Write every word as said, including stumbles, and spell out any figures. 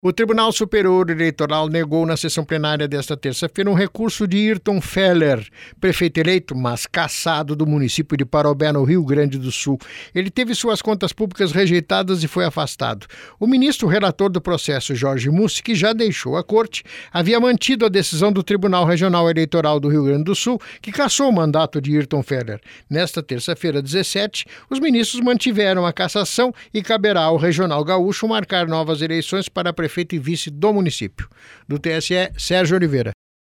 O Tribunal Superior Eleitoral negou na sessão plenária desta terça-feira um recurso de Ayrton Feller, prefeito eleito, mas cassado do município de Parobé, no Rio Grande do Sul. Ele teve suas contas públicas rejeitadas e foi afastado. O ministro relator do processo, Jorge Mussi, que já deixou a corte, havia mantido a decisão do Tribunal Regional Eleitoral do Rio Grande do Sul, que cassou o mandato de Ayrton Feller. Nesta terça-feira, dezessete, os ministros mantiveram a cassação e caberá ao Regional Gaúcho marcar novas eleições para prefeito prefeito e vice do município. Do T S E, Sérgio Oliveira.